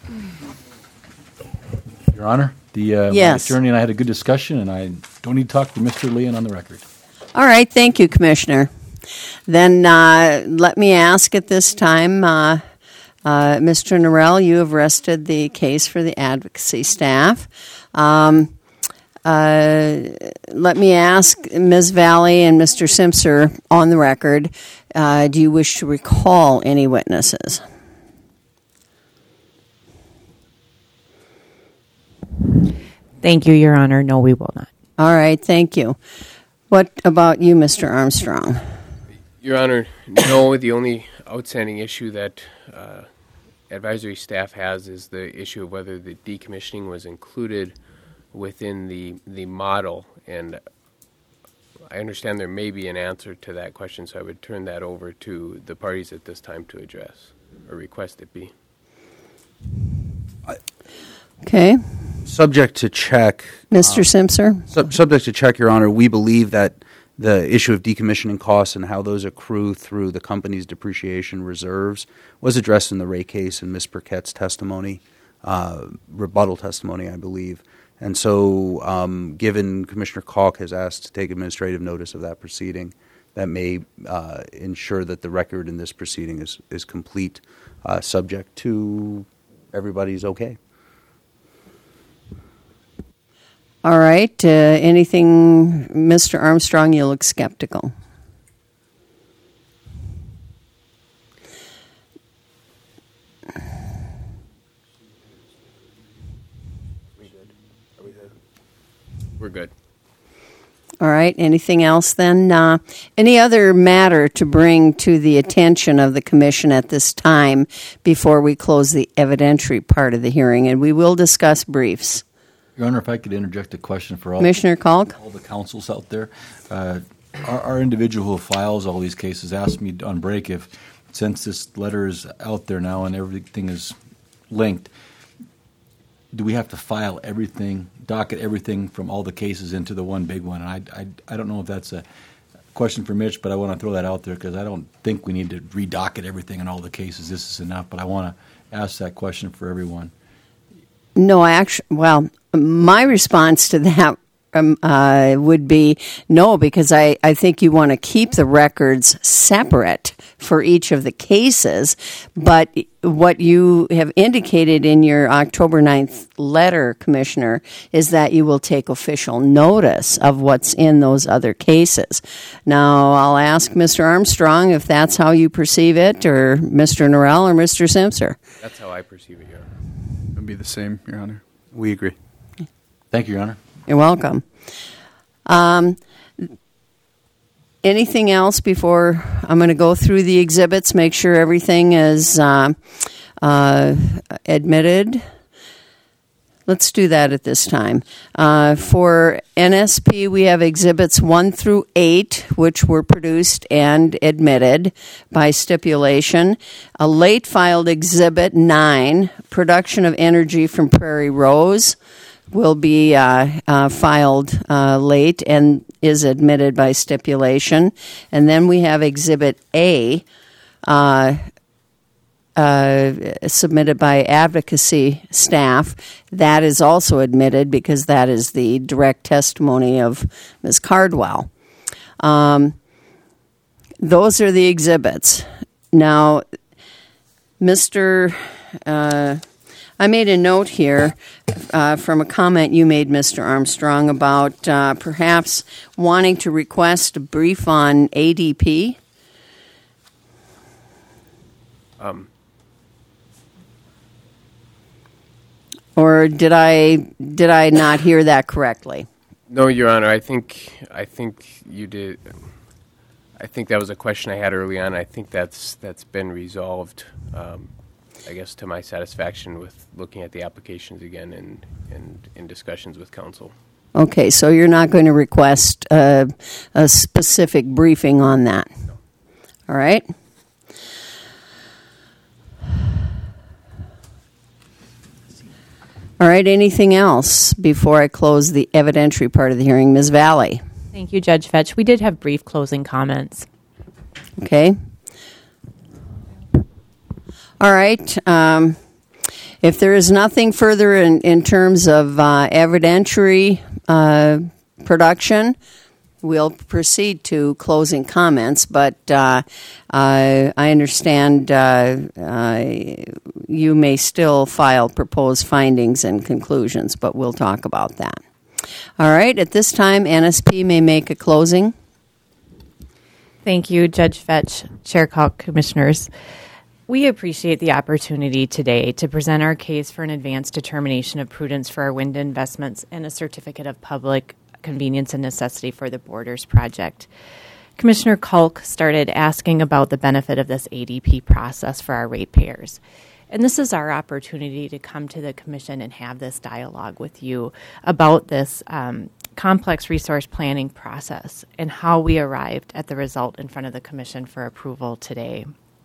Your Honor, my attorney and I had a good discussion, and I don't need to talk to Mr. Leon on the record. All right, thank you, Commissioner. Then let me ask at this time, Mr. Norrell, you have rested the case for the advocacy staff. Let me ask Ms. Valley and Mr. Simpson on the record, do you wish to recall any witnesses? Thank you, Your Honor. No, we will not. All right, thank you. What about you, Mr. Armstrong? Your Honor, no, the only outstanding issue that advisory staff has is the issue of whether the decommissioning was included within the model, and I understand there may be an answer to that question, so I would turn that over to the parties at this time to address, or request it be. Okay. Subject to check. Mr. Simpson? Subject to check, Your Honor, we believe that the issue of decommissioning costs and how those accrue through the company's depreciation reserves was addressed in the Ray case and Ms. Burkett's testimony, rebuttal testimony, I believe. And so given Commissioner Kalk has asked to take administrative notice of that proceeding, that may ensure that the record in this proceeding is complete, subject to everybody's okay. All right. Anything, Mr. Armstrong, you look skeptical. We're good. All right. Anything else then? Any other matter to bring to the attention of the commission at this time before we close the evidentiary part of the hearing? And we will discuss briefs. Your Honor, if I could interject a question for all Commissioner Kalk? All the counsels out there. Our individual who files all these cases asked me on break if, since this letter is out there now and everything is linked, do we have to file everything, docket everything from all the cases into the one big one? And I don't know if that's a question for Mitch, but I want to throw that out there because I don't think we need to redocket everything in all the cases. This is enough, but I want to ask that question for everyone. No, my response to that would be no, because I think you want to keep the records separate for each of the cases. But what you have indicated in your October 9th letter, Commissioner, is that you will take official notice of what's in those other cases. Now, I'll ask Mr. Armstrong if that's how you perceive it, or Mr. Norrell or Mr. Simpson. That's how I perceive it, Your Honor. It would be the same, Your Honor. We agree. Thank you, Your Honor. You're welcome. Anything else before I'm going to go through the exhibits, make sure everything is admitted? Let's do that at this time. For NSP, we have exhibits 1 through 8, which were produced and admitted by stipulation. A late filed exhibit 9, production of energy from Prairie Rose, will be filed late and is admitted by stipulation. And then we have Exhibit A, submitted by advocacy staff. That is also admitted because that is the direct testimony of Ms. Cardwell. Those are the exhibits. Now, I made a note here from a comment you made, Mr. Armstrong, about perhaps wanting to request a brief on ADP. Or did I not hear that correctly? No, Your Honor. I think you did. I think that was a question I had early on. I think that's been resolved. I guess to my satisfaction with looking at the applications again and in discussions with counsel. Okay, so you're not going to request a specific briefing on that? No. All right. All right, anything else before I close the evidentiary part of the hearing? Ms. Valley. Thank you, Judge Fetch. We did have brief closing comments. Okay. All right. If there is nothing further in terms of evidentiary production, we'll proceed to closing comments, but I understand you may still file proposed findings and conclusions, but we'll talk about that. All right, at this time, NSP may make a closing. Thank you, Judge Fetch, Chair Kalk, Commissioners. We appreciate the opportunity today to present our case for an advanced determination of prudence for our wind investments and a certificate of public convenience and necessity for the Borders project. Commissioner Kalk started asking about the benefit of this ADP process for our ratepayers. And this is our opportunity to come to the Commission and have this dialogue with you about this complex resource planning process and how we arrived at the result in front of the Commission for approval today.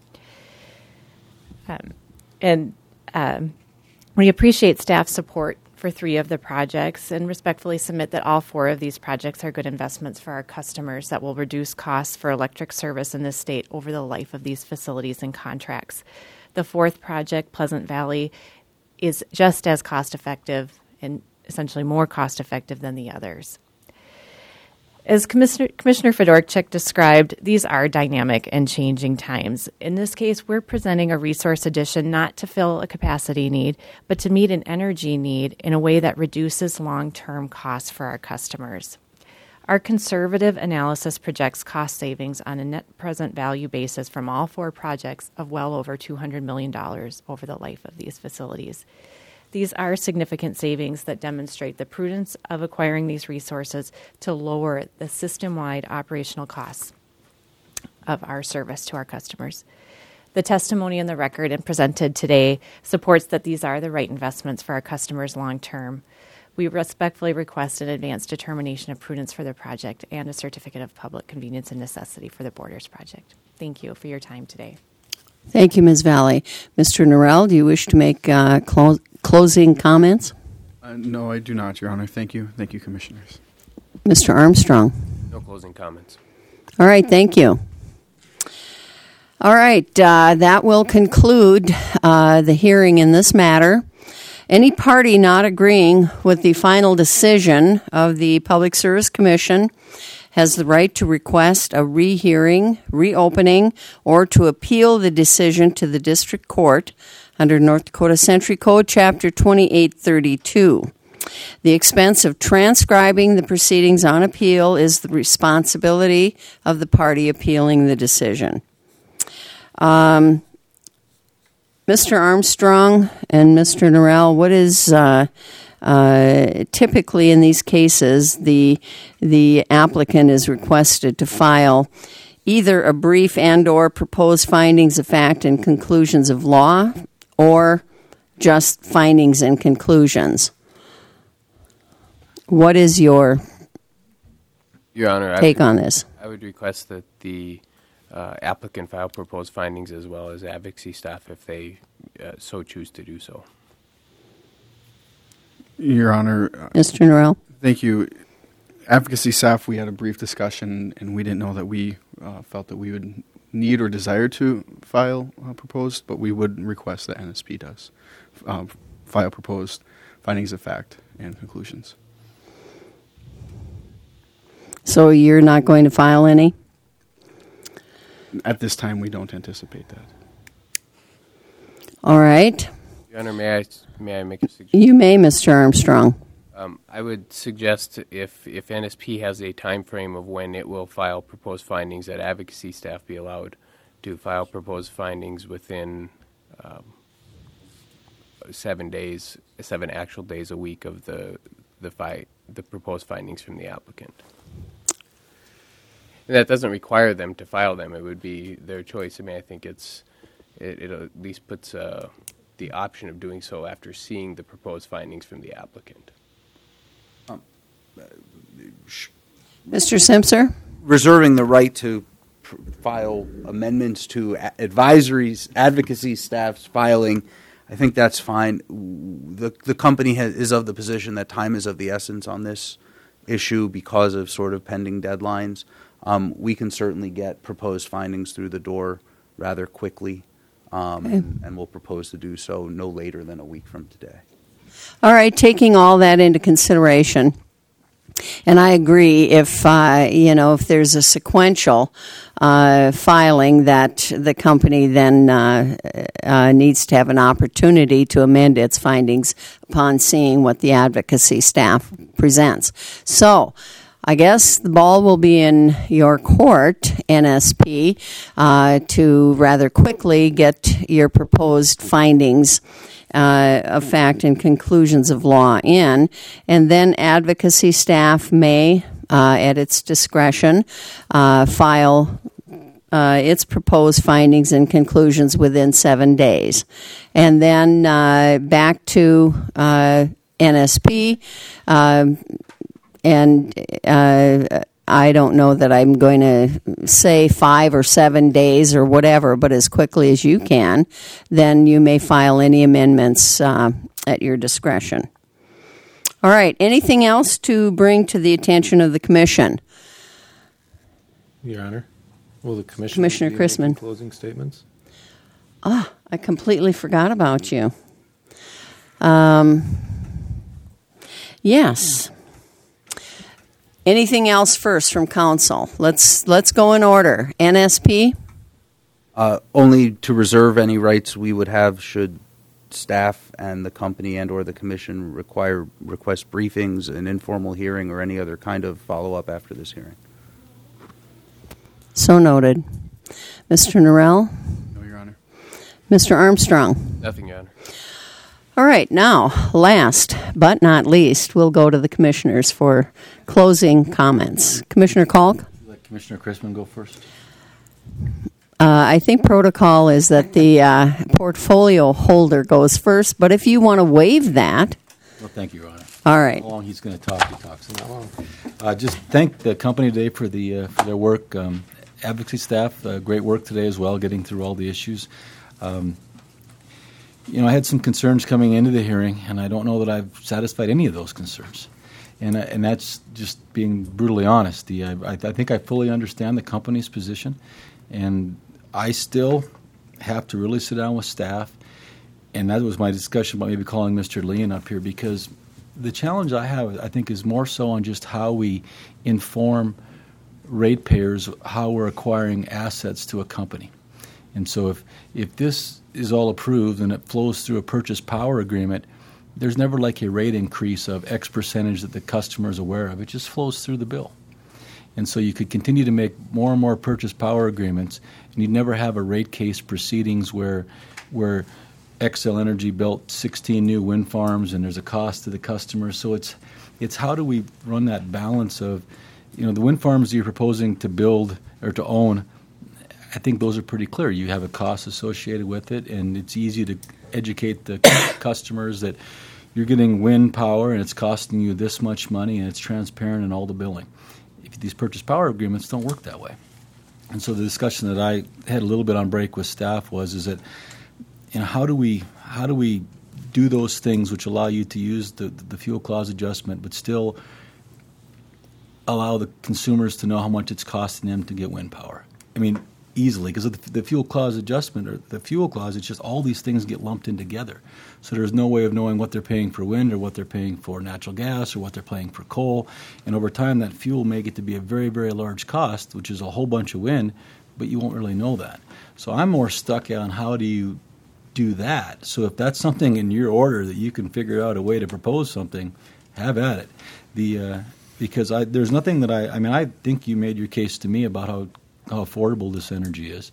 We appreciate staff support for 3 of the projects and respectfully submit that all 4 of these projects are good investments for our customers that will reduce costs for electric service in this state over the life of these facilities and contracts. The 4th project, Pleasant Valley, is just as cost effective and essentially more cost effective than the others. As Commissioner Fedorchuk described, these are dynamic and changing times. In this case, we're presenting a resource addition not to fill a capacity need, but to meet an energy need in a way that reduces long-term costs for our customers. Our conservative analysis projects cost savings on a net present value basis from all 4 projects of well over $200 million over the life of these facilities. These are significant savings that demonstrate the prudence of acquiring these resources to lower the system-wide operational costs of our service to our customers. The testimony in the record and presented today supports that these are the right investments for our customers long-term. We respectfully request an advanced determination of prudence for the project and a certificate of public convenience and necessity for the Borders project. Thank you for your time today. Thank you, Ms. Valley. Mr. Norrell, do you wish to make closing comments? No, I do not, Your Honor. Thank you. Thank you, Commissioners. Mr. Armstrong? No closing comments. All right, thank you. All right, that will conclude the hearing in this matter. Any party not agreeing with the final decision of the Public Service Commission has the right to request a rehearing, reopening, or to appeal the decision to the District Court under North Dakota Century Code, Chapter 2832. The expense of transcribing the proceedings on appeal is the responsibility of the party appealing the decision. Mr. Armstrong and Mr. Norrell, what is typically in these cases, the applicant is requested to file either a brief and/or proposed findings of fact and conclusions of law, or just findings and conclusions. What is your Honor, take on this? I would request that the applicant file proposed findings as well as advocacy staff if they so choose to do so. Your Honor. Mr. Norrell? Thank you. Advocacy staff, we had a brief discussion, and we didn't know that we felt that we would need or desire to file proposed, but we would request that NSP does file proposed findings of fact and conclusions. So you're not going to file any? At this time, we don't anticipate that. All right. Your Honor, may I make a suggestion? You may, Mr. Armstrong. I would suggest if NSP has a time frame of when it will file proposed findings, that advocacy staff be allowed to file proposed findings within 7 days, 7 actual days a week of the proposed findings from the applicant. And that doesn't require them to file them. It would be their choice. I mean, I think it at least puts the option of doing so after seeing the proposed findings from the applicant. Mr. Simpson? Reserving the right to file amendments to advocacy staff's filing, I think that's fine. The company is of the position that time is of the essence on this issue because of sort of pending deadlines. We can certainly get proposed findings through the door rather quickly. and we'll propose to do so no later than a week from today. All right, taking all that into consideration, and I agree. If if there's a sequential filing, that the company then needs to have an opportunity to amend its findings upon seeing what the advocacy staff presents. So, I guess the ball will be in your court, NSP, to rather quickly get your proposed findings of fact and conclusions of law in, and then advocacy staff may, at its discretion, file its proposed findings and conclusions within 7 days. And then back to NSP, and I don't know that I'm going to say 5 or 7 days or whatever, but as quickly as you can, then you may file any amendments at your discretion. All right. Anything else to bring to the attention of the Commission? Your Honor, will the Commissioner be Chrisman. making closing statements? I completely forgot about you. Yes. Anything else first from council? Let's go in order. NSP? Only to reserve any rights we would have should staff and the company and or the commission request briefings, an informal hearing, or any other kind of follow-up after this hearing. So noted. Mr. Norrell? No, Your Honor. Mr. Armstrong? Nothing, Your Honor. All right, now, last but not least, we'll go to the commissioners for closing comments. Commissioner Kalk? Let Commissioner Chrisman go first. I think protocol is that the portfolio holder goes first, but if you want to waive that. Well, thank you, Your Honor. All right. How long he's going to talk, he talks so long. Just thank the company today for their work. Advocacy staff, great work today as well, getting through all the issues. I had some concerns coming into the hearing, and I don't know that I've satisfied any of those concerns. And that's just being brutally honest. I think I fully understand the company's position, and I still have to really sit down with staff, and that was my discussion about maybe calling Mr. Leon up here, because the challenge I have, I think, is more so on just how we inform ratepayers how we're acquiring assets to a company. And so if this is all approved and it flows through a purchase power agreement, there's never like a rate increase of X percentage that the customer is aware of. It just flows through the bill. And so you could continue to make more and more purchase power agreements, and you'd never have a rate case proceedings where Xcel Energy built 16 new wind farms and there's a cost to the customer. So it's how do we run that balance of, the wind farms you're proposing to build or to own, I think those are pretty clear. You have a cost associated with it, and it's easy to educate the customers that you're getting wind power and it's costing you this much money, and it's transparent in all the billing. These purchase power agreements don't work that way. And so the discussion that I had a little bit on break with staff is that how do we do those things which allow you to use the fuel clause adjustment but still allow the consumers to know how much it's costing them to get wind power? I mean, easily, because of the fuel clause adjustment or the fuel clause, it's just all these things get lumped in together. So there's no way of knowing what they're paying for wind or what they're paying for natural gas or what they're paying for coal. And over time, that fuel may get to be a very, very large cost, which is a whole bunch of wind, but you won't really know that. So I'm more stuck on how do you do that. So if that's something in your order that you can figure out a way to propose something, have at it. Because there's nothing that I think you made your case to me about how affordable this energy is.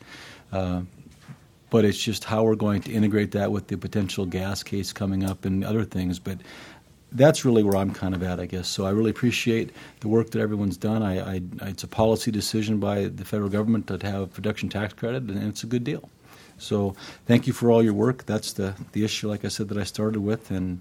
But it's just how we're going to integrate that with the potential gas case coming up and other things. But that's really where I'm kind of at, I guess. So I really appreciate the work that everyone's done. It's a policy decision by the federal government to have production tax credit, and it's a good deal. So thank you for all your work. That's the issue, like I said, that I started with. And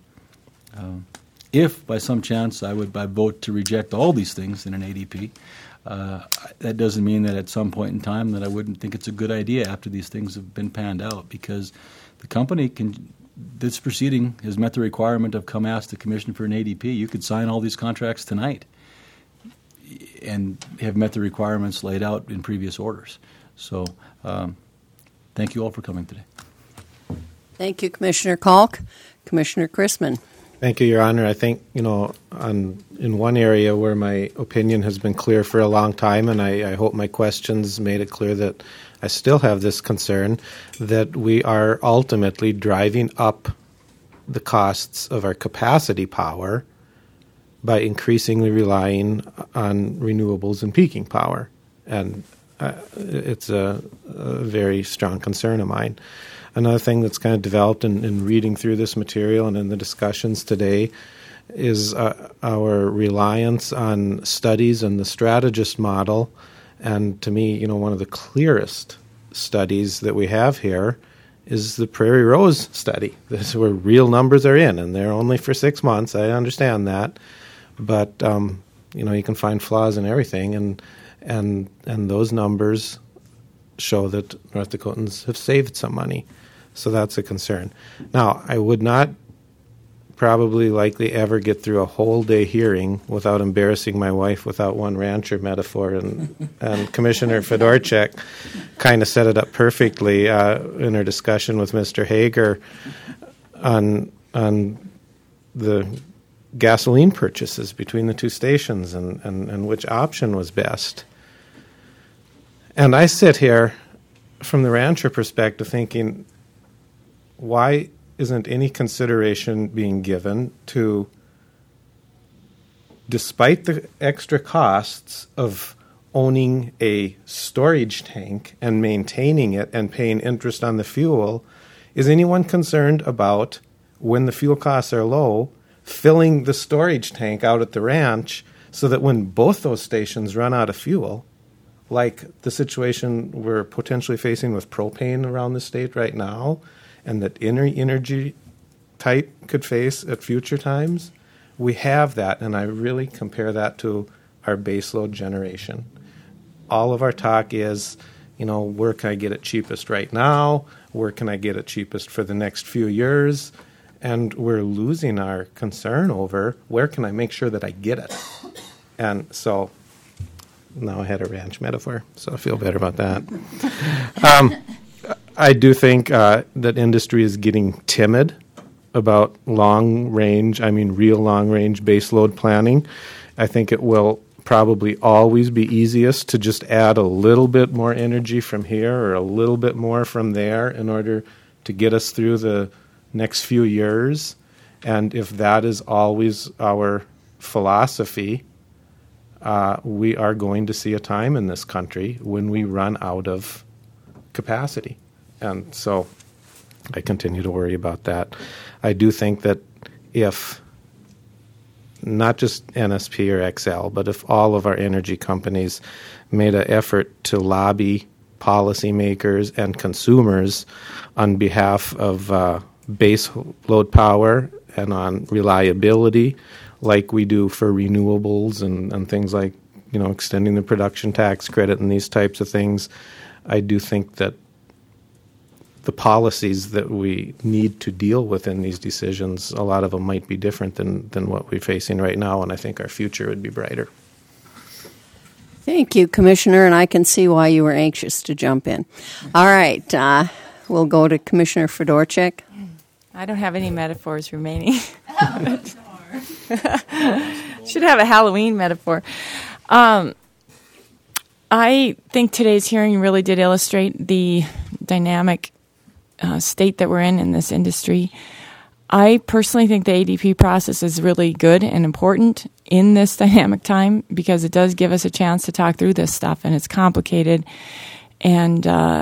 if by some chance I vote to reject all these things in an ADP, that doesn't mean that at some point in time that I wouldn't think it's a good idea after these things have been panned out, because the company this proceeding has met the requirement of come ask the commission for an ADP. You could sign all these contracts tonight and have met the requirements laid out in previous orders. So thank you all for coming today. Thank you, Commissioner Kalk. Commissioner Chrisman. Thank you, Your Honor. I think, in one area where my opinion has been clear for a long time, and I hope my questions made it clear that I still have this concern, that we are ultimately driving up the costs of our capacity power by increasingly relying on renewables and peaking power. And it's a very strong concern of mine. Another thing that's kind of developed in reading through this material and in the discussions today is our reliance on studies and the strategist model. And to me, one of the clearest studies that we have here is the Prairie Rose study. This is where real numbers are in, and they're only for 6 months. I understand that. But, you can find flaws in everything, and those numbers show that North Dakotans have saved some money. So that's a concern. Now, I would not probably likely ever get through a whole day hearing without embarrassing my wife without one rancher metaphor, and Commissioner Fedorchak kind of set it up perfectly in her discussion with Mr. Hager on the gasoline purchases between the two stations and which option was best. And I sit here from the rancher perspective thinking, why isn't any consideration being given to, despite the extra costs of owning a storage tank and maintaining it and paying interest on the fuel, is anyone concerned about, when the fuel costs are low, filling the storage tank out at the ranch so that when both those stations run out of fuel, like the situation we're potentially facing with propane around the state right now, and that energy type could face at future times, we have that, and I really compare that to our baseload generation. All of our talk is, where can I get it cheapest right now? Where can I get it cheapest for the next few years? And we're losing our concern over, where can I make sure that I get it? And so now I had a ranch metaphor, so I feel better about that. I do think that industry is getting timid about real long-range baseload planning. I think it will probably always be easiest to just add a little bit more energy from here or a little bit more from there in order to get us through the next few years. And if that is always our philosophy, we are going to see a time in this country when we run out of capacity. And so I continue to worry about that. I do think that if not just NSP or XL, but if all of our energy companies made an effort to lobby policymakers and consumers on behalf of base load power and on reliability, like we do for renewables and things like, extending the production tax credit and these types of things, I do think that the policies that we need to deal with in these decisions, a lot of them might be different than what we're facing right now, and I think our future would be brighter. Thank you, Commissioner, and I can see why you were anxious to jump in. All right, we'll go to Commissioner Fedorchak. I don't have any metaphors remaining. Should have a Halloween metaphor. I think today's hearing really did illustrate the dynamic state that we're in this industry. I personally think the ADP process is really good and important in this dynamic time because it does give us a chance to talk through this stuff, and it's complicated, and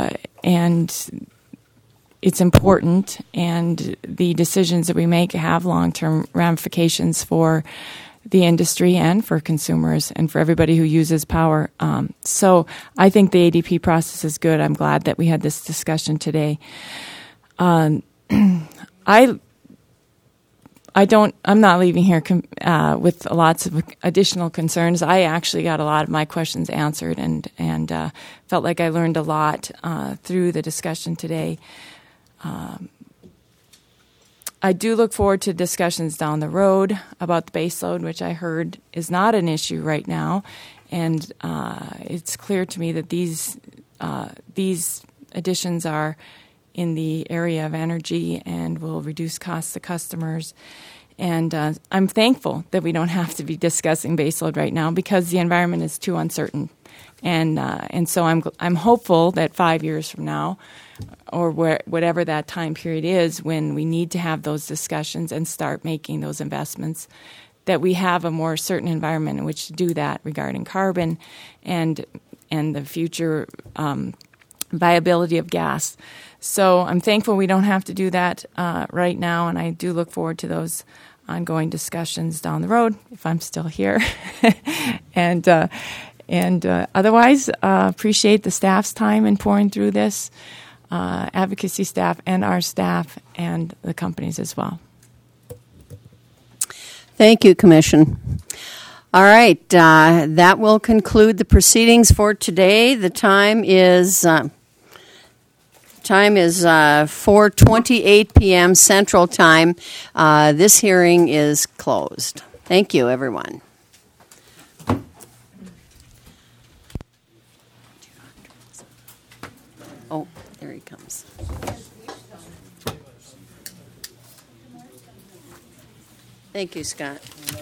it's important, and the decisions that we make have long-term ramifications for the industry and for consumers and for everybody who uses power. So I think the ADP process is good. I'm glad that we had this discussion today. I'm not leaving here with lots of additional concerns. I actually got a lot of my questions answered and felt like I learned a lot through the discussion today. I do look forward to discussions down the road about the baseload, which I heard is not an issue right now, and it's clear to me that these additions are in the area of energy and will reduce costs to customers. And I'm thankful that we don't have to be discussing baseload right now because the environment is too uncertain. And so I'm hopeful that 5 years from now, or whatever that time period is, when we need to have those discussions and start making those investments, that we have a more certain environment in which to do that regarding carbon and the future viability of gas. So I'm thankful we don't have to do that right now, and I do look forward to those ongoing discussions down the road if I'm still here. And otherwise, appreciate the staff's time in pouring through this, advocacy staff and our staff and the companies as well. Thank you, Commission. All right, that will conclude the proceedings for today. The time is 4:28 p.m. Central Time. This hearing is closed. Thank you, everyone. Oh, there he comes. Thank you, Scott.